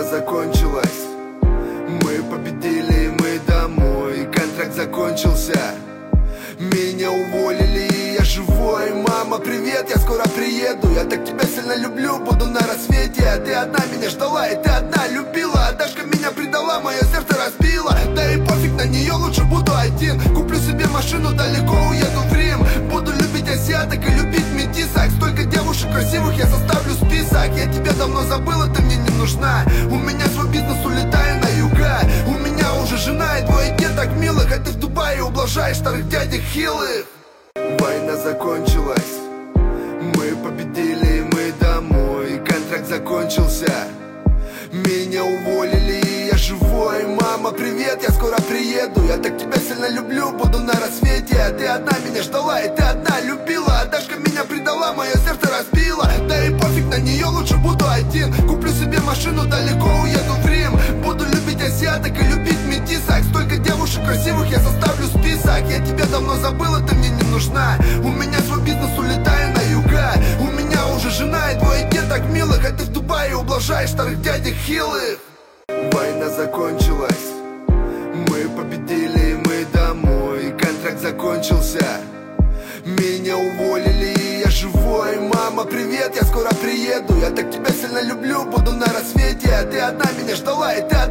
закончилась, мы победили, мы домой. Контракт закончился, меня уволили, и я живой. Мама, привет, я скоро приеду. Я так тебя сильно люблю, буду на рассвете. А ты одна меня ждала, и ты одна любила. А Дашка меня предала, мое сердце разбила. Да и пофиг на нее, лучше буду один. Куплю себе машину, далеко уеду в Рим. Буду любить азиаток и любить метисок. Столько девушек красивых, я составлю список. Я тебя давно забыла, ты мне не нужна. У меня свой бизнес, улетаю на юга. У меня уже жена и двое деток милых. А ты в Дубае ублажаешь старых дядек хилых. Война закончилась, мы победили, мы домой. Контракт закончился, меня уволили, и я живой. Мама, привет, я скоро приеду. Я так тебя сильно люблю, буду на рассвете. А ты одна меня ждала, и ты одна любила. А Дашка меня предала, мое сердце разбила. Да и пофиг на нее, лучше буду один. Куплю себе машину, далеко уеду в Рим. Буду любить азиаток и любить метисок. Столько девушек красивых, я составлю список. Я тебя давно забыла, ты мне не нужна. У меня свой бизнес, улетаю на юга. У меня уже жена и двое деток милых. А ты в Дубае ублажаешь старых дядек хилых. Война закончилась, мы победили, мы домой. Контракт закончился, меня уволили, и я живой. Мама, привет, я скоро приеду. Я так тебя сильно люблю, буду на рассвете. А ты одна меня ждала, и ты